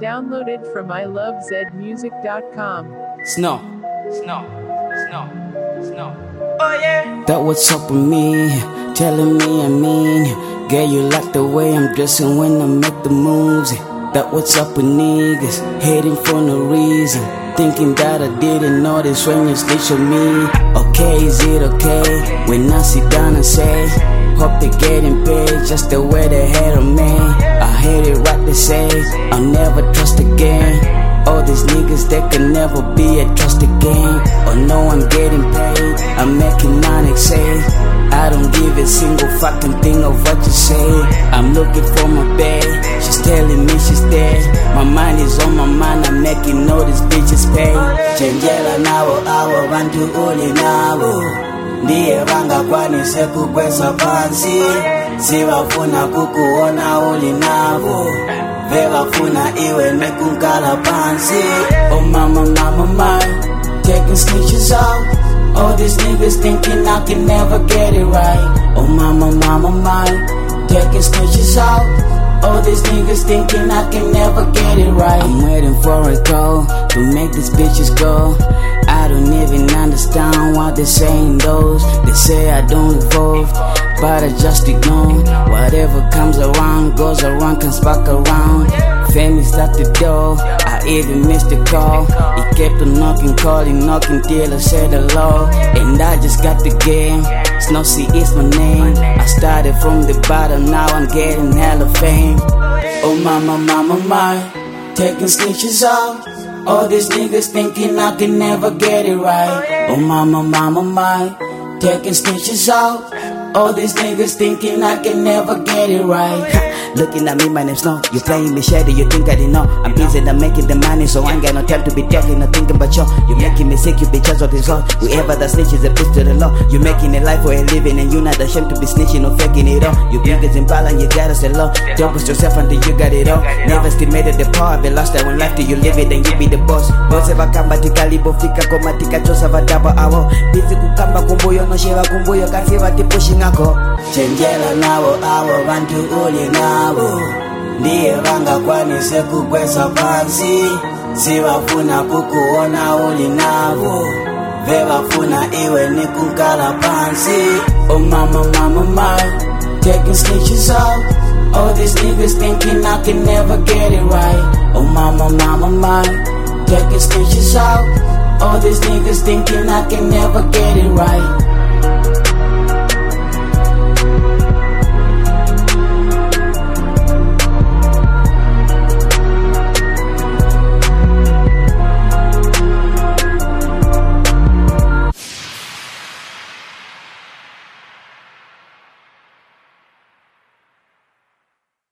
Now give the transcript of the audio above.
Downloaded from ilovezmusic.com. Snow. Oh yeah. That what's up with me, telling me I mean you. Girl, you like the way I'm dressing when I make the moves. That what's up with niggas, hating for no reason. Thinking that I didn't notice when you snitch on me. Okay, is it okay when I sit down and say, hope they getting paid just the way they had on me. I hate it right they say, I'll never trust again. All these niggas, they can never be a trust again. Oh no, I'm getting paid, I'm making money, say I don't give a single fucking thing of what you say. I'm looking for my babe, she's telling me she's there. My mind is on my mind, I'm making all these bitches pay. Chenjela nawo awo bantu uli nawo, ndiye bangakwanise kukwesa phansi. Sibafuna kukuona uli nabo, bebafuna iwe nekunkala phansi. Oh mama, taking snitches out. All these niggas thinking I can never get it right. Oh mama, taking snitches out. All these niggas thinking I can never get it right. I'm waiting for a call to make these bitches go. I don't even understand why they're saying those. They say I don't evolve, but I just ignore. Whatever comes around, goes around, comes back around. Fame is at the door, I even missed the call. He kept on knocking till I said hello. And I just got the game, Snow C is my name. I started from the bottom, now I'm getting hella fame. Oh mama, taking snitches out. All these niggas thinking I can never get it right. Oh mama, taking snitches out. All these niggas thinking I can never get it right. Looking at me, my name's Snow. You playing me shady, you think I didn't know. I'm busy, I'm making the money, so I ain't got no time to be talking or thinking about you. You making me sick, you bitches of this law. Whoever that snitch is a bitch to the law. You making a life for a living, and you not ashamed to be snitching or faking it all. You niggas in balance, you gotta say low. Don't push yourself until you got it all. Never estimated the power of the lost that when life till you live it, then you be the boss. Boss ever kamba tikalibo fika koma tikachosa vadaba awo. Busy kukamba kumbuyo no sheva kumbuyo kasi vati pushing ako. Chenjela nawo awo bantu uli nawo, ndiye bangakwanise kukwesa phansi. Sibafuna kukuona uli nabo, bebafuna iwe nikunkala phansi. Oh mama, taking snitches out. All these niggas thinking I can never get it right. Oh mama, taking snitches out. All these niggas thinking I can never get it right.